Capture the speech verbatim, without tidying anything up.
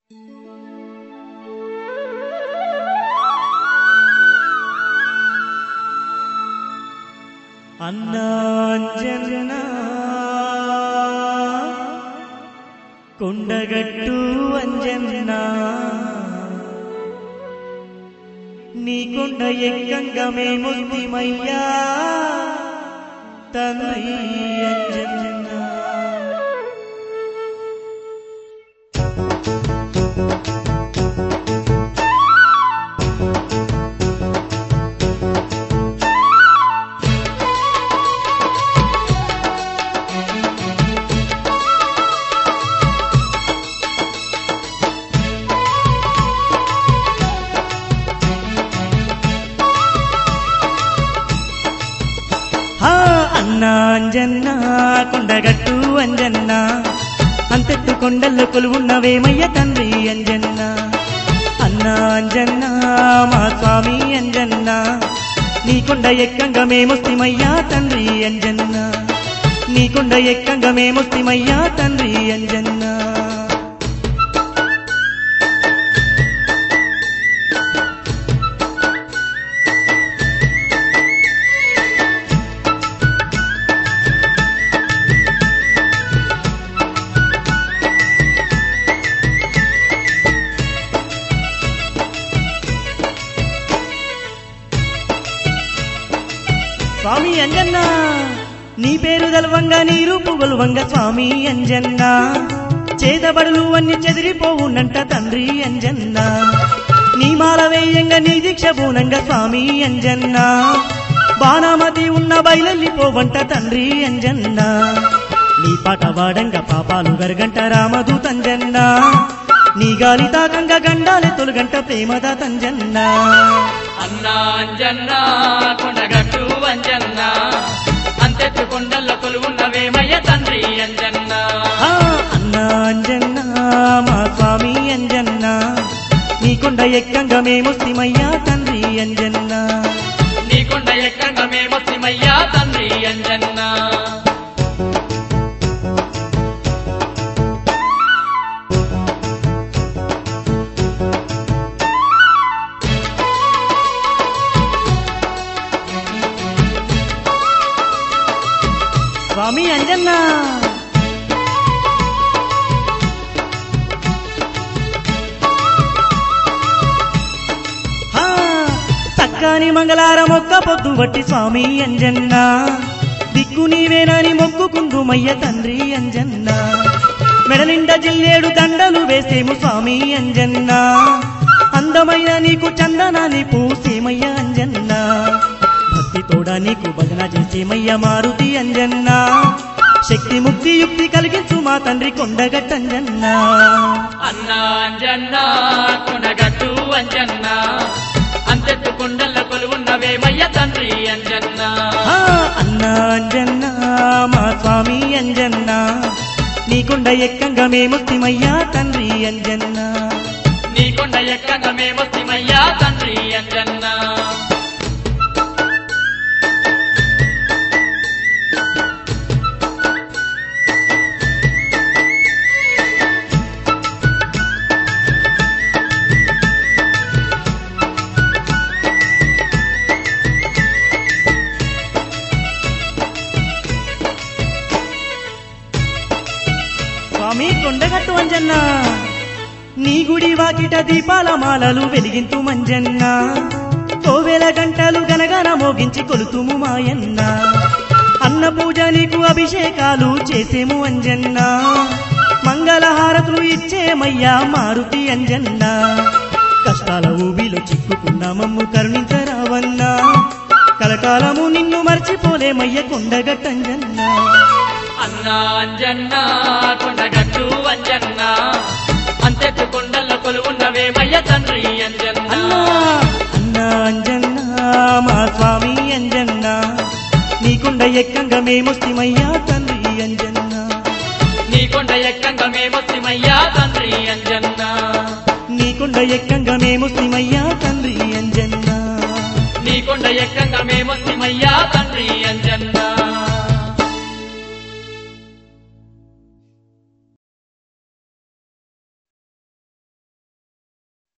అన్నాంజన్న కొండగట్టు అంజన్న నీ కొండ ఎక్కంగా మేమొత్తిమయ్యా తండ్రి అంజన్న. అన్నాంజన్న కొండగట్టు అంజన్న అంతెత్తు కొండల్లో కొలువున్నవేమయ్య తండ్రి అంజన్న. అన్నాంజన్న మా స్వామి అంజన్న నీ కొండ ఎక్కంగా మేమొస్తిమయ్యా తండ్రి అంజన్న. నీ కొండ ఎక్కంగా మేమొస్తిమయ్యా తండ్రి అంజన్న. స్వామి అంజన్న నీ పేరు దల్వంగా నీ రూపు గొల్వంగా స్వామి అంజన్న. చేతబడులు అన్ని చెదిరిపోవునంట తండ్రి అంజన్న. నీ మాల వేయంగా నీ దీక్ష పూనంగా స్వామి అంజన్న. బాణామతి ఉన్న బయలెల్లిపోవంట తండ్రి అంజన్న. నీ పాట వాడంగా పాపాలు గరగంట రామదూతంజన్న. నీ గాలి తాకంగా గండాలే తొలగంట ప్రేమదా తంజన్న. అన్నాంజన్న కొండగట్టు అంజన్న అంతెత్తు కొండల్లో కొలువున్నవేమయ్య తండ్రి అంజన్న. అన్నాంజన్న మా స్వామి అంజన్న నీ కొండ ఎక్కంగా మేమొస్తిమయ్యా తండ్రి అంజన్న. నీ కొండ ఎక్కంగా మేమొస్తిమయ్యా తండ్రి అంజన్న. స్వామి అంజన్న సక్కాని మంగళార మొక్క పొద్దు వట్టి స్వామి అంజన్న. దిక్కు నీవేనని మొక్కుకుందుమయ్య తండ్రి అంజన్న. మెడలిండ జిల్లేడు దండలు వేసేము స్వామి అంజన్న. అందమైన నీకు చందనాన్ని పూసేమయ్య అంజన్న. భక్తి తోడా నీకు భజన చేసేమయ్య మారుతి అంజన్న. శక్తి ముక్తి యుక్తి కలిగించు మా తండ్రి కొండగట్టంజన్న. అన్నాంజన్న కొండగట్టు అంజన్న అంతెత్తు కొండల్లో కొలువున్నవేమయ్య తండ్రి అంజన్న. అన్నాంజన్న మా స్వామి అంజన్న నీ కొండ ఎక్కంగా మేమొస్తిమయ్యా తండ్రి అంజన్న. నీ కొండ ఎక్కంగా మేమొస్తిమయ్యా తండ్రి అంజన్న. స్వామి కొండగట్టు అంజన్న నీ గుడి వాకిట దీపాల మాలలు వెలిగింతు మంజన్న. కోవెల గంటలు గనగన మోగించి కొలుతుము మాయన్న. అన్న పూజ నీకు అభిషేకాలు చేసేము అంజన్న. మంగళహారతులు ఇచ్చేమయ్యా మారుతి అంజన్న. కష్టాల ఊబిలో చిక్కుకున్న మమ్ము కరుణించరావన్నా. కలకాలము నిన్ను మర్చిపోలేమయ్య కొండగట్టంజన్న. అన్నాంజన్న కొండగట్టు అంజన్న అంతెత్తు కొండల్లో కొలువున్నవేమయ్య తండ్రి అంజన్న. అన్నాంజన్న మా స్వామి అంజన్న నీ కొండ ఎక్కంగా మేమొస్తిమయ్యా తండ్రి అంజన్న. నీ కొండ ఎక్కంగా మేమొస్తిమయ్యా తండ్రి అంజన్న. నీ కొండ ఎక్కంగా మేమొస్తిమయ్యా తండ్రి అంజన్న. నీ కొండ ఎక్కంగా మేమొస్తిమయ్యా తండ్రి అంజన్న.